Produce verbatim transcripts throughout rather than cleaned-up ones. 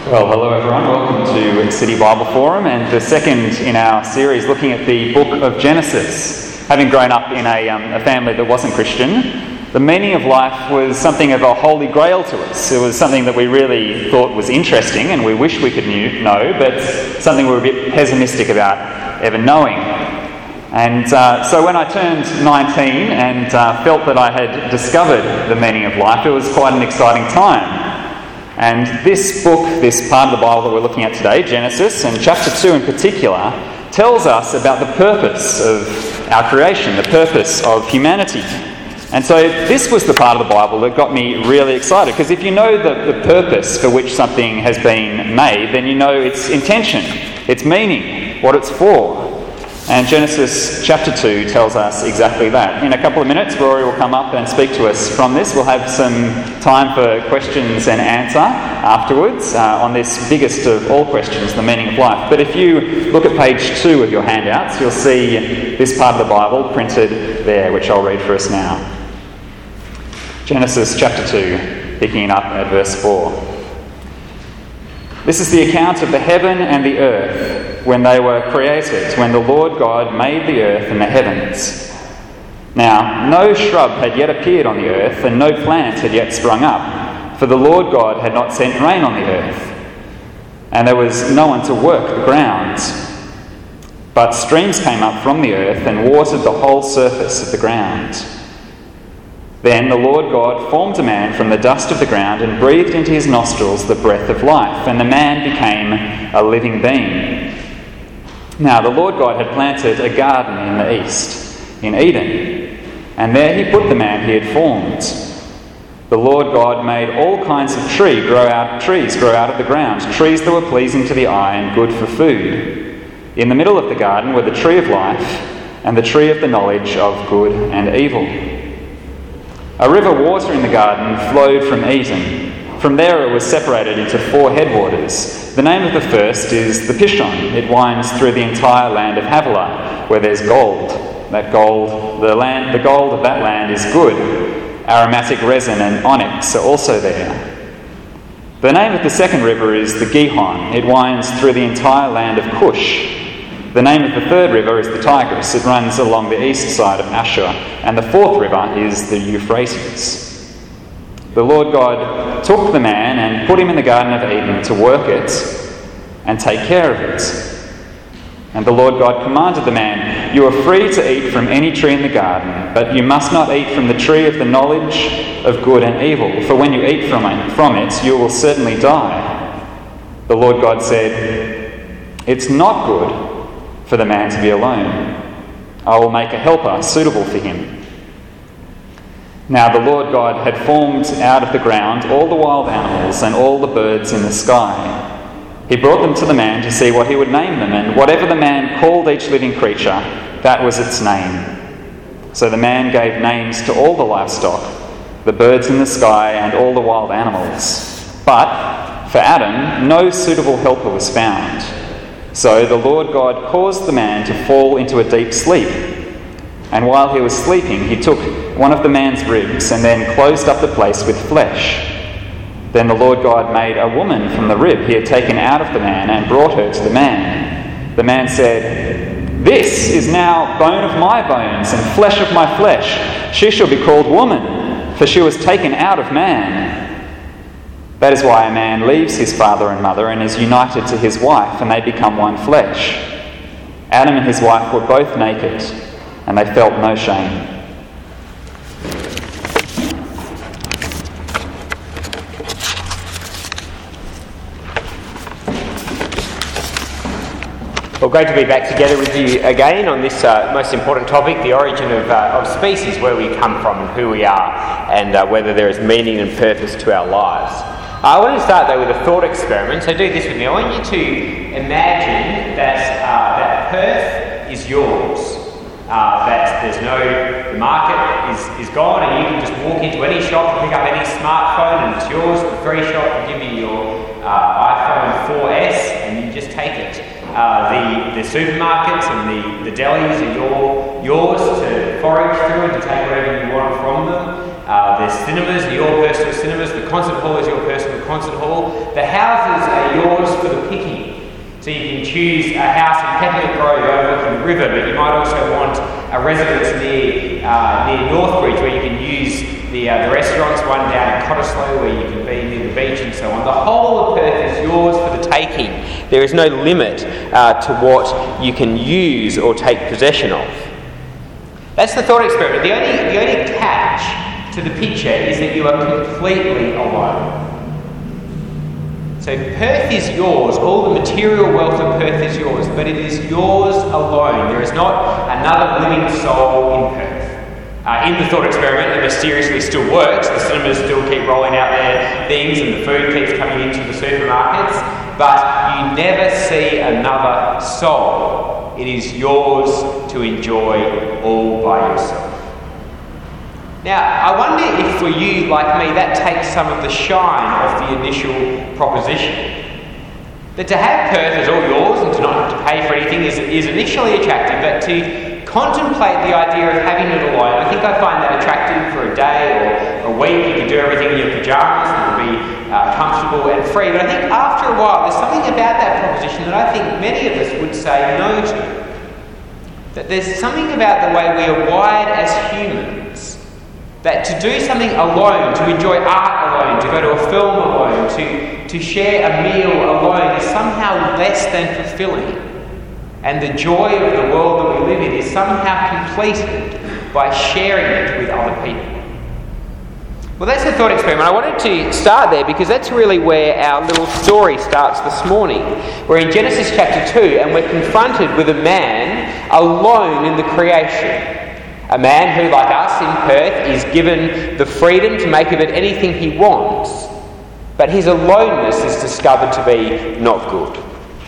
Well, hello everyone, welcome to City Bible Forum and the second in our series looking at the book of Genesis. Having grown up in a, um, a family that wasn't Christian, the meaning of life was something of a holy grail to us. It was something that we really thought was interesting and we wish we could knew, know, but something we were a bit pessimistic about ever knowing. And uh, so when I turned nineteen and uh, felt that I had discovered the meaning of life, it was quite an exciting time. And this book, this part of the Bible that we're looking at today, Genesis, and chapter two in particular, tells us about the purpose of our creation, the purpose of humanity. And so this was the part of the Bible that got me really excited, because if you know the, the purpose for which something has been made, then you know its intention, its meaning, what it's for. And Genesis chapter two tells us exactly that. In a couple of minutes, Rory will come up and speak to us from this. We'll have some time for questions and answer afterwards uh, on this biggest of all questions, the meaning of life. But if you look at page two of your handouts, you'll see this part of the Bible printed there, which I'll read for us now. Genesis chapter two, picking up at verse four. This is the account of the heaven and the earth when they were created, when the Lord God made the earth and the heavens. Now, no shrub had yet appeared on the earth, and no plant had yet sprung up, for the Lord God had not sent rain on the earth, and there was no one to work the ground. But streams came up from the earth and watered the whole surface of the ground. Then the Lord God formed a man from the dust of the ground and breathed into his nostrils the breath of life, and the man became a living being. Now the Lord God had planted a garden in the east, in Eden, and there he put the man he had formed. The Lord God made all kinds of tree grow out, trees grow out of the ground, trees that were pleasing to the eye and good for food. In the middle of the garden were the tree of life and the tree of the knowledge of good and evil. A river water in the garden flowed from Eden. From there it was separated into four headwaters. The name of the first is the Pishon. It winds through the entire land of Havilah, where there's gold. That gold, the land, the gold of that land is good. Aromatic resin and onyx are also there. The name of the second river is the Gihon. It winds through the entire land of Cush. The name of the third river is the Tigris. It runs along the east side of Ashur. And the fourth river is the Euphrates. The Lord God took the man and put him in the Garden of Eden to work it and take care of it. And the Lord God commanded the man, "You are free to eat from any tree in the garden, but you must not eat from the tree of the knowledge of good and evil, for when you eat from it, from it, you will certainly die." The Lord God said, "It's not good for the man to be alone. I will make a helper suitable for him." Now the Lord God had formed out of the ground all the wild animals and all the birds in the sky. He brought them to the man to see what he would name them, and whatever the man called each living creature, that was its name. So the man gave names to all the livestock, the birds in the sky, and all the wild animals. But for Adam, no suitable helper was found. So the Lord God caused the man to fall into a deep sleep. And while he was sleeping, he took one of the man's ribs and then closed up the place with flesh. Then the Lord God made a woman from the rib he had taken out of the man and brought her to the man. The man said, "This is now bone of my bones and flesh of my flesh. She shall be called woman, for she was taken out of man." That is why a man leaves his father and mother and is united to his wife, and they become one flesh. Adam and his wife were both naked, and they felt no shame. Well, great to be back together with you again on this uh, most important topic, the origin of, uh, of species, where we come from and who we are, and uh, whether there is meaning and purpose to our lives. I want to start though with a thought experiment, so do this with me. I want you to imagine that, uh, that Perth is yours. Uh, that there's no, the market is, is gone and you can just walk into any shop and pick up any smartphone and it's yours for free shop and give me your uh, iPhone four S and you just take it. Uh, the, the supermarkets and the, the delis are your, yours to forage through and to take whatever you want from them. Uh, the cinemas are your personal cinemas. The concert hall is your personal concert hall. The houses are So you can choose a house in Peppermint Grove overlooking the river, but you might also want a residence near uh, near Northbridge where you can use the uh, the restaurants, one down in Cottesloe where you can be near the beach and so on. The whole of Perth is yours for the taking. There is no limit uh, to what you can use or take possession of. That's the thought experiment. The only, the only catch to the picture is that you are completely alone. So Perth is yours, all the material wealth of Perth is yours, but it is yours alone. There is not another living soul in Perth. Uh, in the thought experiment, it mysteriously still works. The cinemas still keep rolling out their things and the food keeps coming into the supermarkets, but you never see another soul. It is yours to enjoy all by yourself. Now, I wonder if for you, like me, that takes some of the shine off the initial proposition. That to have Perth as all yours and to not have to pay for anything is, is initially attractive, but to contemplate the idea of having it alone, I think I find that attractive for a day or a week. You can do everything in your pyjamas and it'll be uh, comfortable and free. But I think after a while, there's something about that proposition that I think many of us would say no to. That there's something about the way we are wired as humans. That to do something alone, to enjoy art alone, to go to a film alone, to, to share a meal alone is somehow less than fulfilling. And the joy of the world that we live in is somehow completed by sharing it with other people. Well, that's the thought experiment. I wanted to start there because that's really where our little story starts this morning. We're in Genesis chapter two and we're confronted with a man alone in the creation. A man who, like us in Perth, is given the freedom to make of it anything he wants, but his aloneness is discovered to be not good.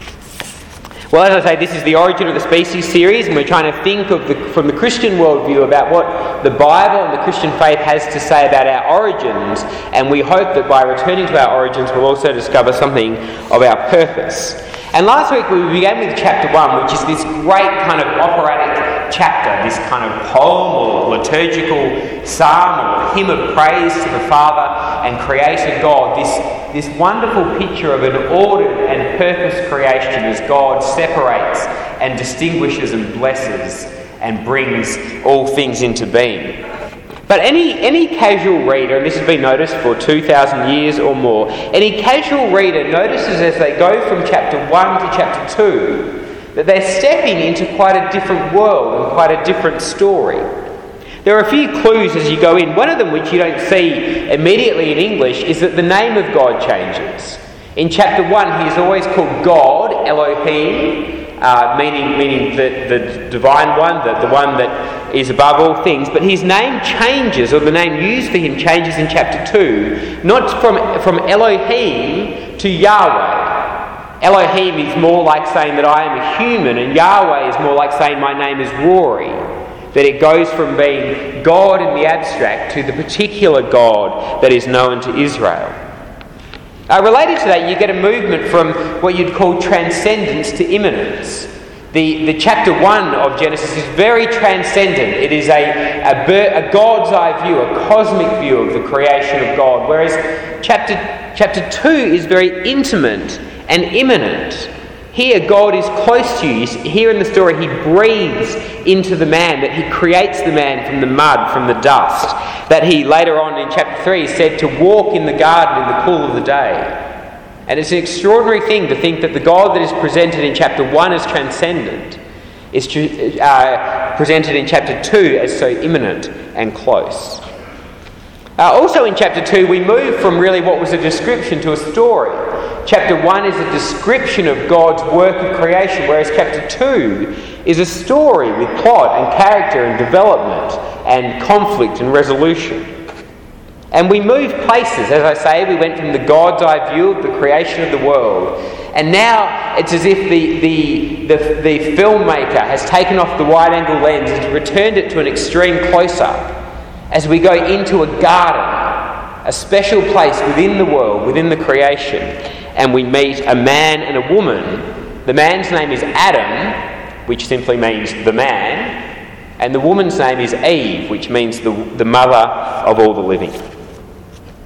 Well, as I say, this is the Origin of the Species series, and we're trying to think of the, from the Christian worldview about what the Bible and the Christian faith has to say about our origins, and we hope that by returning to our origins we'll also discover something of our purpose. And last week we began with chapter one, which is this great kind of operatic chapter, this kind of poem or liturgical psalm or hymn of praise to the Father and Creator God, this, this wonderful picture of an ordered and purposed creation as God separates and distinguishes and blesses and brings all things into being. But any, any casual reader, and this has been noticed for two thousand years or more, any casual reader notices as they go from chapter one to chapter two that they're stepping into quite a different world and quite a different story. There are a few clues as you go in. One of them, which you don't see immediately in English, is that the name of God changes. In chapter one, he is always called God, Elohim, Uh, meaning meaning the, the divine one, the, the one that is above all things. But his name changes, or the name used for him changes in chapter two, not from, from Elohim to Yahweh. Elohim is more like saying that I am a human, and Yahweh is more like saying my name is Rory. That it goes from being God in the abstract to the particular God that is known to Israel. Uh, related to that, you get a movement from what you'd call transcendence to immanence. The, the chapter one of Genesis is very transcendent. It is a, a, a God's eye view, a cosmic view of the creation of God, whereas chapter, chapter two is very intimate and immanent. Here, God is close to you. Here in the story, he breathes into the man, that he creates the man from the mud, from the dust, that he later on in chapter three said to walk in the garden in the cool of the day. And it's an extraordinary thing to think that the God that is presented in chapter one as transcendent is uh, presented in chapter two as so immanent and close. Uh, also in chapter two, we move from really what was a description to a story. Chapter one is a description of God's work of creation, whereas chapter two is a story with plot and character and development and conflict and resolution. And we move places, as I say, we went from the God's eye view of the creation of the world, and now it's as if the, the, the, the filmmaker has taken off the wide-angle lens and returned it to an extreme close-up as we go into a garden, a special place within the world, within the creation, and we meet a man and a woman. The man's name is Adam, which simply means the man, and the woman's name is Eve, which means the, the mother of all the living.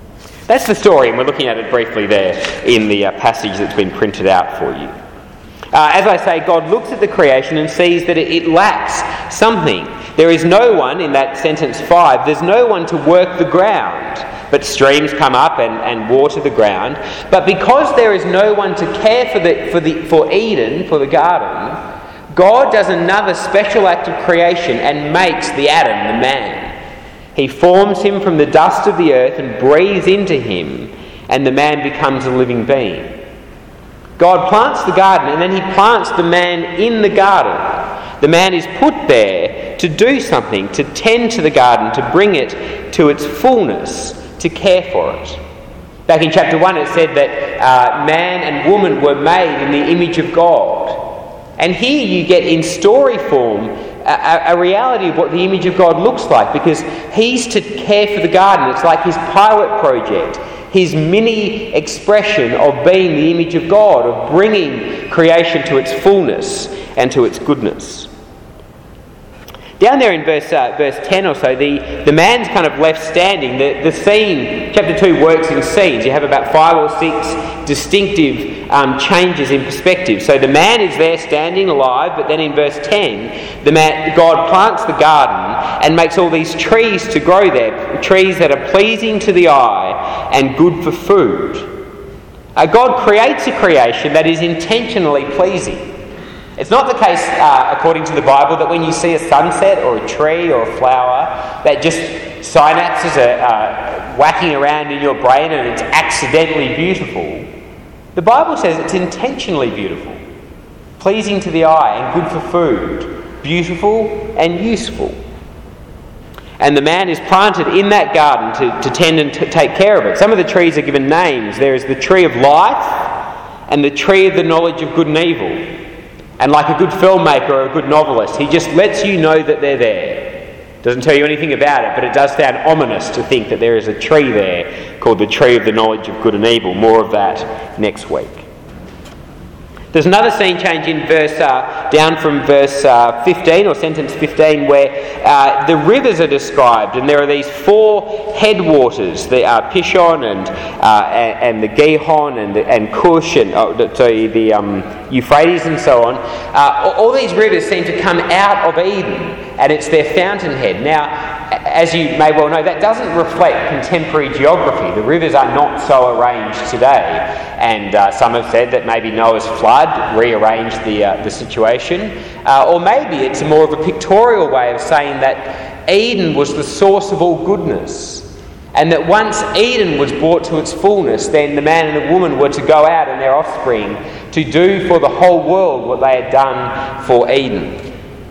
That's the story, and we're looking at it briefly there in the uh, passage that's been printed out for you. Uh, as I say, God looks at the creation and sees that it, it lacks something. There is no one, in that sentence five, there's no one to work the ground, but streams come up and, and water the ground. But because there is no one to care for the for the for Eden, for the garden, God does another special act of creation and makes the Adam, the man. He forms him from the dust of the earth and breathes into him, and the man becomes a living being. God plants the garden, and then he plants the man in the garden. The man is put there to do something, to tend to the garden, to bring it to its fullness, to care for it. Back in chapter one it said that uh, man and woman were made in the image of God. And here you get in story form a, a reality of what the image of God looks like, because he's to care for the garden. It's like his pilot project, his mini expression of being the image of God, of bringing creation to its fullness and to its goodness. Down there in verse uh, verse ten or so, the, the man's kind of left standing. The, the scene, chapter two works in scenes. You have about five or six distinctive um, changes in perspective. So the man is there standing alive, but then in verse ten, the man, God plants the garden and makes all these trees to grow there, trees that are pleasing to the eye and good for food. Uh, God creates a creation that is intentionally pleasing. It's not the case, uh, according to the Bible, that when you see a sunset or a tree or a flower, that just synapses are uh, whacking around in your brain and it's accidentally beautiful. The Bible says it's intentionally beautiful, pleasing to the eye and good for food, beautiful and useful. And the man is planted in that garden to, to tend and to take care of it. Some of the trees are given names. There is the tree of life and the tree of the knowledge of good and evil. And like a good filmmaker or a good novelist, he just lets you know that they're there. Doesn't tell you anything about it, but it does sound ominous to think that there is a tree there called the tree of the knowledge of good and evil. More of that next week. There's another scene change in verse, uh, down from verse uh, fifteen or sentence fifteen, where uh, the rivers are described, and there are these four headwaters: the uh, Pishon and, uh, and and the Gihon and the, and Cush and oh, the, sorry, the um, Euphrates and so on. Uh, all these rivers seem to come out of Eden, and it's their fountainhead. Now, as you may well know, that doesn't reflect contemporary geography. The rivers are not so arranged today. And uh, some have said that maybe Noah's flood rearranged the uh, the situation. Uh, or maybe it's more of a pictorial way of saying that Eden was the source of all goodness. And that once Eden was brought to its fullness, then the man and the woman were to go out and their offspring to do for the whole world what they had done for Eden.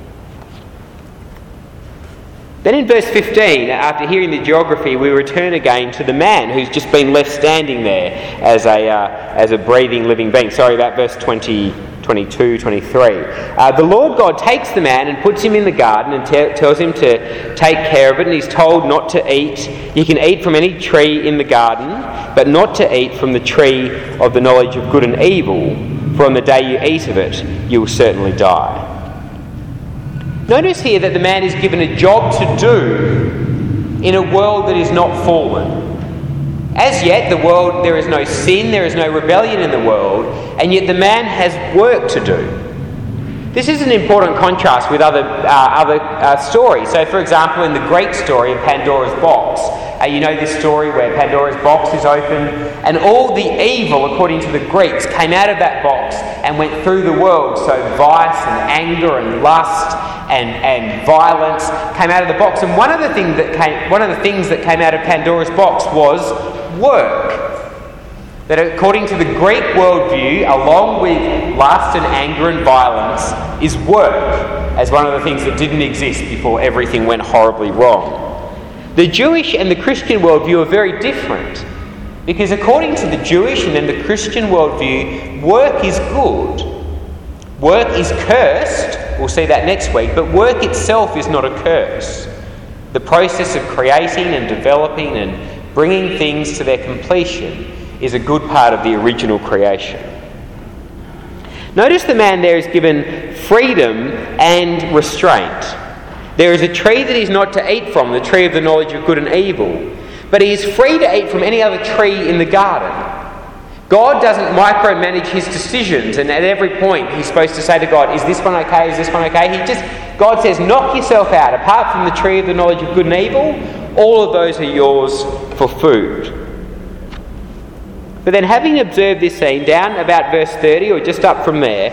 Then in verse fifteen, after hearing the geography, we return again to the man who's just been left standing there as a uh, as a breathing, living being. Sorry about verse twenty, twenty-two, twenty-three. Uh, the Lord God takes the man and puts him in the garden and te- tells him to take care of it, and he's told not to eat. You can eat from any tree in the garden, but not to eat from the tree of the knowledge of good and evil, for on the day you eat of it, you will certainly die. Notice here that the man is given a job to do in a world that is not fallen. As yet, the world, there is no sin, there is no rebellion in the world, and yet the man has work to do. This is an important contrast with other uh, other uh, stories. So, for example, in the Greek story of Pandora's box, uh, you know this story where Pandora's box is opened, and all the evil, according to the Greeks, came out of that box and went through the world. So vice and anger and lust and, and violence came out of the box. And one of the things that came, one of the things that came out of Pandora's box was work. That according to the Greek worldview, along with lust and anger and violence, is work, as one of the things that didn't exist before everything went horribly wrong. The Jewish and the Christian worldview are very different, because according to the Jewish and then the Christian worldview, work is good. Work is cursed, we'll see that next week, but work itself is not a curse. The process of creating and developing and bringing things to their completion is a good part of the original creation. Notice the man there is given freedom and restraint. There is a tree that he's not to eat from, the tree of the knowledge of good and evil, but he is free to eat from any other tree in the garden. God doesn't micromanage his decisions, and at every point he's supposed to say to God, is this one okay, is this one okay? He just, God says, knock yourself out. Apart from the tree of the knowledge of good and evil, all of those are yours for food. But then, having observed this scene, down about verse thirty, or just up from there,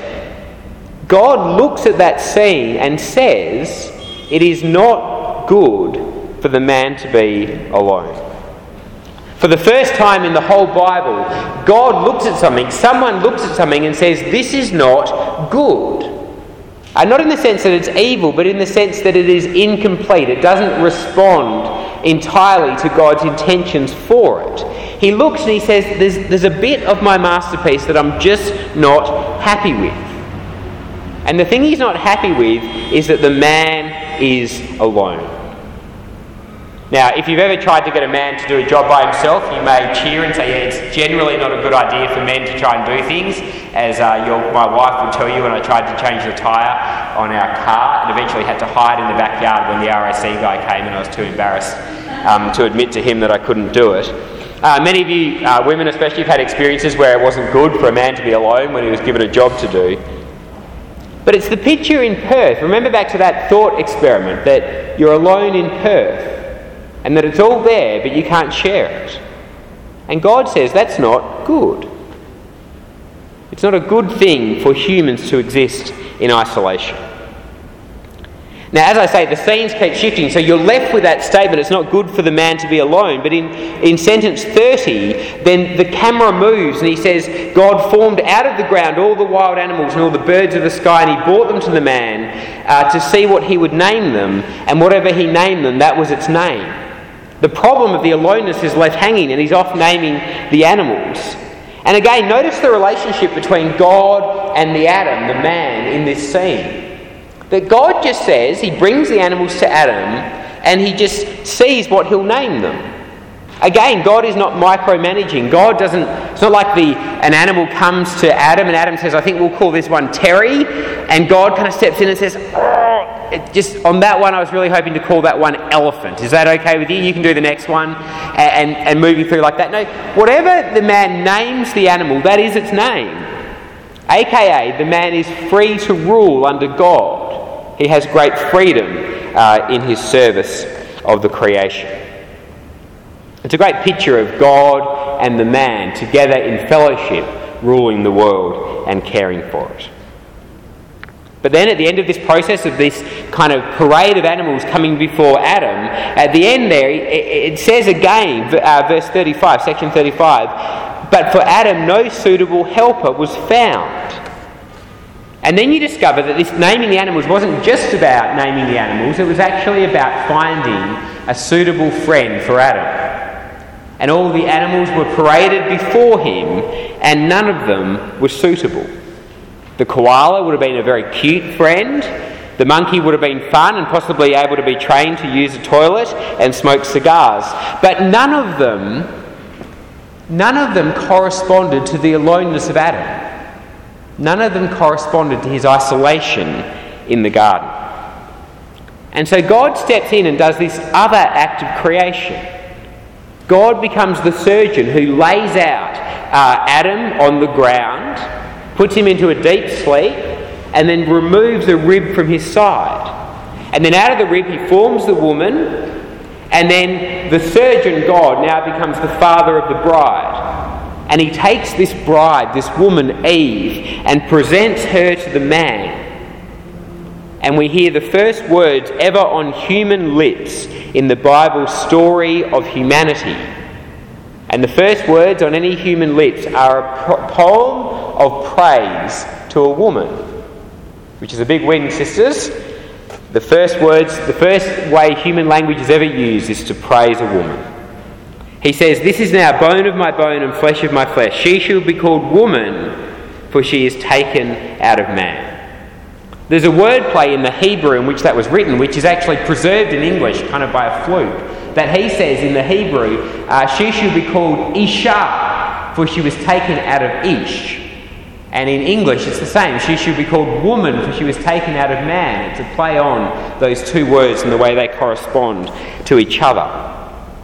God looks at that scene and says, it is not good for the man to be alone. For the first time in the whole Bible, God looks at something, someone looks at something and says, this is not good. And not in the sense that it's evil, but in the sense that it is incomplete. It doesn't respond entirely to God's intentions for it. He looks and he says, there's, there's a bit of my masterpiece that I'm just not happy with. And the thing he's not happy with is that the man is alone. Now, if you've ever tried to get a man to do a job by himself, you may cheer and say, yeah, it's generally not a good idea for men to try and do things, as uh, your, my wife would tell you when I tried to change the tyre on our car and eventually had to hide in the backyard when the R A C guy came and I was too embarrassed um, to admit to him that I couldn't do it. Uh, many of you uh, women especially have had experiences where it wasn't good for a man to be alone when he was given a job to do. But it's the picture in Perth. Remember back to that thought experiment that you're alone in Perth and that it's all there but you can't share it. And God says that's not good. It's not a good thing for humans to exist in isolation. Now, as I say, the scenes keep shifting, so you're left with that statement, it's not good for the man to be alone. But in, in sentence thirty, then the camera moves and he says, God formed out of the ground all the wild animals and all the birds of the sky, and he brought them to the man uh, to see what he would name them, and whatever he named them, that was its name. The problem of the aloneness is left hanging, and he's off naming the animals. And again, notice the relationship between God and the Adam, the man, in this scene. That God just says, he brings the animals to Adam and he just sees what he'll name them. Again, God is not micromanaging. God doesn't, it's not like the an animal comes to Adam and Adam says, I think we'll call this one Terry, and God kind of steps in and says, oh, it just on that one I was really hoping to call that one Elephant. Is that okay with you? You can do the next one, and, and, and moving through like that. No, whatever the man names the animal, that is its name. A K A the man is free to rule under God. He has great freedom uh, in his service of the creation. It's a great picture of God and the man together in fellowship, ruling the world and caring for it. But then at the end of this process of this kind of parade of animals coming before Adam, at the end there, it, it says again, uh, verse thirty-five, section thirty-five, but for Adam no suitable helper was found. And then you discover that this naming the animals wasn't just about naming the animals, it was actually about finding a suitable friend for Adam. And all the animals were paraded before him, and none of them were suitable. The koala would have been a very cute friend. The monkey would have been fun and possibly able to be trained to use a toilet and smoke cigars. But none of them, none of them corresponded to the aloneness of Adam. None of them corresponded to his isolation in the garden. And so God steps in and does this other act of creation. God becomes the surgeon who lays out uh, Adam on the ground, puts him into a deep sleep, and then removes a rib from his side. And then out of the rib he forms the woman, and then the surgeon God now becomes the father of the bride. And he takes this bride, this woman, Eve, and presents her to the man. And we hear the first words ever on human lips in the Bible's story of humanity. And the first words on any human lips are a poem of praise to a woman, which is a big win, sisters. The first words, the first way human language is ever used is to praise a woman. He says, this is now bone of my bone and flesh of my flesh. She shall be called woman, for she is taken out of man. There's a wordplay in the Hebrew in which that was written, which is actually preserved in English, kind of by a fluke, that he says in the Hebrew, uh, she shall be called Isha, for she was taken out of Ish. And in English it's the same. She shall be called woman, for she was taken out of man. It's a play on those two words and the way they correspond to each other.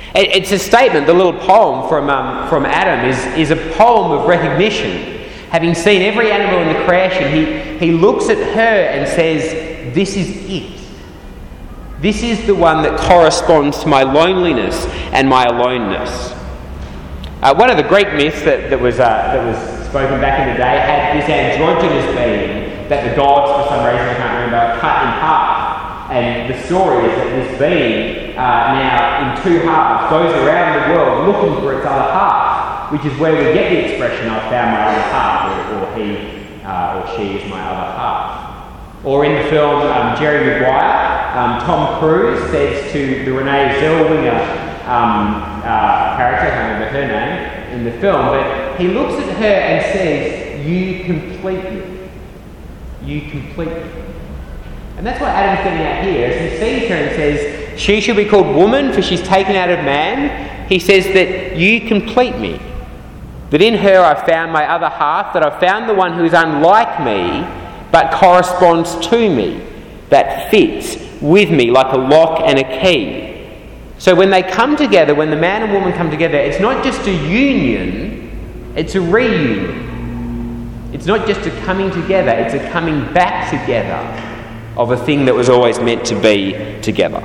It, it's a statement, the little poem from, um, from Adam is, is a poem of recognition. Having seen every animal in the creation, he, he looks at her and says, this is it. This is the one that corresponds to my loneliness and my aloneness. Uh, one of the Greek myths that, that, was, uh, that was spoken back in the day had this androgynous being that the gods, for some reason I can't remember, cut in half. And the story is that this being, uh, now in two halves, goes around the world looking for its other half, which is where we get the expression, I've found my other half, or, or he uh, or she is my other half. Or in the film um, Jerry Maguire, um, Tom Cruise says to the Renee Zellweger um, uh, character, I can't remember her name, in the film, but he looks at her and says, you complete me. You complete me. And that's what Adam's getting at here. As he sees her and says, she shall be called woman, for she's taken out of man, he says that you complete me. That in her I've found my other half, that I've found the one who is unlike me, but corresponds to me, that fits with me like a lock and a key. So when they come together, when the man and woman come together, it's not just a union, it's a reunion. It's not just a coming together, it's a coming back together of a thing that was always meant to be together.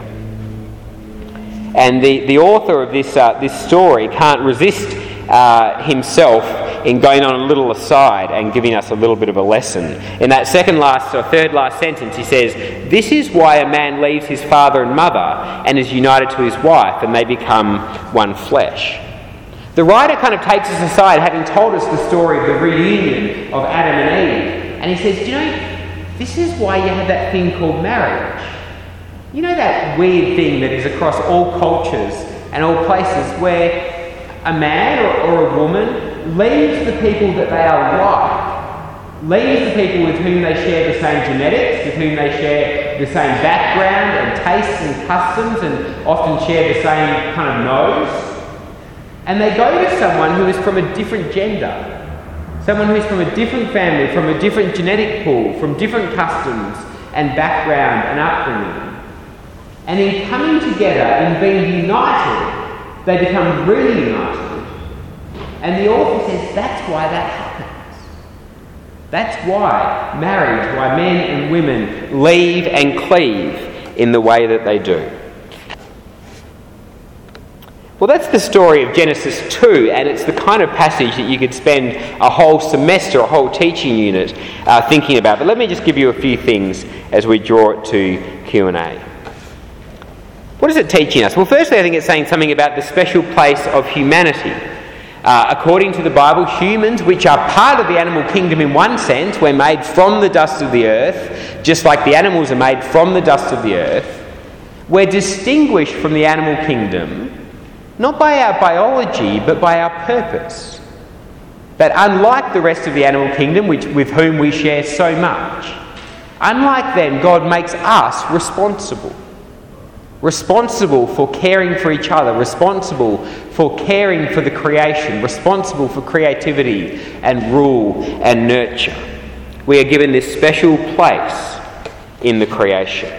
And the, the author of this, uh, this story can't resist uh, himself in going on a little aside and giving us a little bit of a lesson. In that second last or third last sentence, he says, this is why a man leaves his father and mother and is united to his wife, and they become one flesh. The writer kind of takes us aside, having told us the story of the reunion of Adam and Eve, and he says, do you know, this is why you have that thing called marriage. You know that weird thing that is across all cultures and all places where a man or, or a woman leaves the people that they are like, leaves the people with whom they share the same genetics, with whom they share the same background and tastes and customs and often share the same kind of nose, and they go to someone who is from a different gender, someone who is from a different family, from a different genetic pool, from different customs and background and upbringing. And in coming together, in being united, they become really united. And the author says that's why that happens. That's why marriage, why men and women leave and cleave in the way that they do. Well, that's the story of Genesis two, and it's the kind of passage that you could spend a whole semester, a whole teaching unit uh, thinking about. But let me just give you a few things as we draw it to Q and A. What is it teaching us? Well, firstly, I think it's saying something about the special place of humanity. Uh, according to the Bible, humans, which are part of the animal kingdom in one sense, we're made from the dust of the earth, just like the animals are made from the dust of the earth. We're distinguished from the animal kingdom not by our biology, but by our purpose. That unlike the rest of the animal kingdom, which, with whom we share so much, unlike them, God makes us responsible. Responsible for caring for each other, responsible for caring for the creation, responsible for creativity and rule and nurture. We are given this special place in the creation.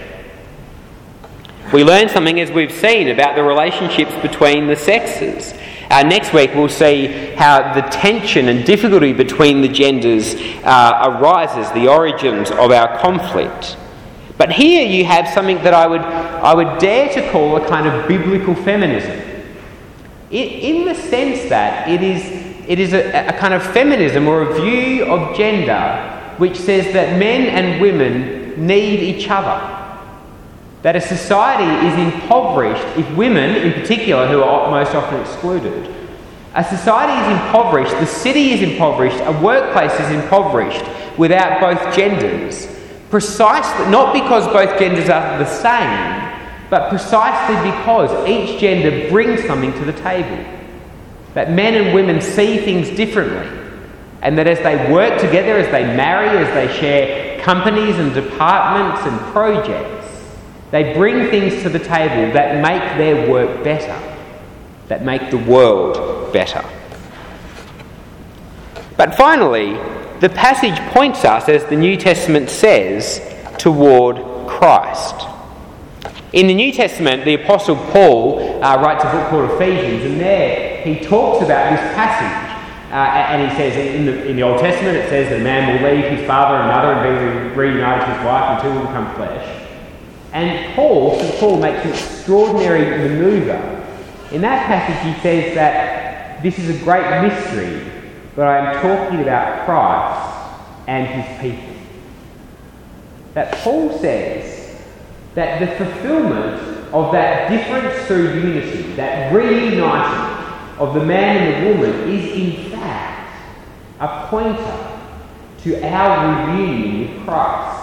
We learn something, as we've seen, about the relationships between the sexes. Uh, next week we'll see how the tension and difficulty between the genders uh, arises, the origins of our conflict. But here you have something that I would I would dare to call a kind of biblical feminism. It, in the sense that it is it is a, a kind of feminism or a view of gender which says that men and women need each other. That a society is impoverished if women, in particular, who are most often excluded, a society is impoverished, the city is impoverished, a workplace is impoverished without both genders, precisely, not because both genders are the same, but precisely because each gender brings something to the table. That men and women see things differently, and that as they work together, as they marry, as they share companies and departments and projects, they bring things to the table that make their work better, that make the world better. But finally, the passage points us, as the New Testament says, toward Christ. In the New Testament, the Apostle Paul uh, writes a book called Ephesians, and there he talks about this passage. Uh, and he says, in the, in the Old Testament, it says that a man will leave his father and mother and be reunited to his wife until they become flesh. And Paul, Saint Paul, makes an extraordinary manoeuvre. In that passage, he says that this is a great mystery, but I am talking about Christ and his people. That Paul says that the fulfilment of that difference through unity, that reuniting of the man and the woman, is in fact a pointer to our reunion with Christ.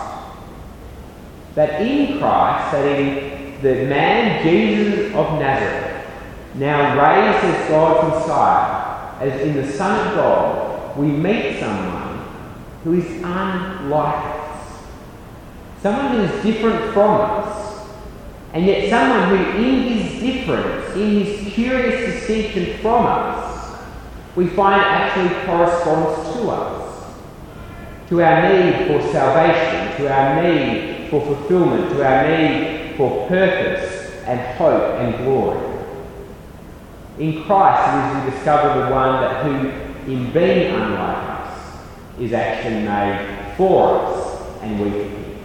That in Christ, that in the man Jesus of Nazareth, now raised as God's Messiah, as in the Son of God, we meet someone who is unlike us. Someone who is different from us. And yet someone who, in his difference, in his curious distinction from us, we find actually corresponds to us. To our need for salvation, to our need for fulfillment, to our need for purpose and hope and glory. In Christ it is we discover the one that who, in being unlike us, is actually made for us and we for him.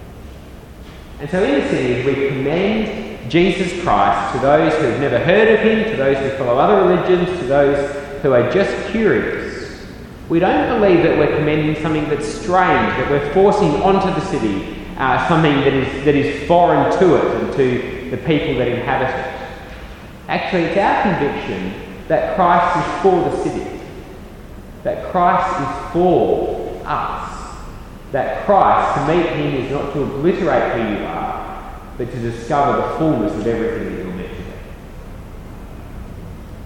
And so in the city, we commend Jesus Christ to those who have never heard of him, to those who follow other religions, to those who are just curious. We don't believe that we're commending something that's strange, that we're forcing onto the city uh, something that is, that is foreign to it and to the people that inhabit it. Actually, it's our conviction that Christ is for the city, that Christ is for us, that Christ, to meet him, is not to obliterate who you are, but to discover the fullness of everything that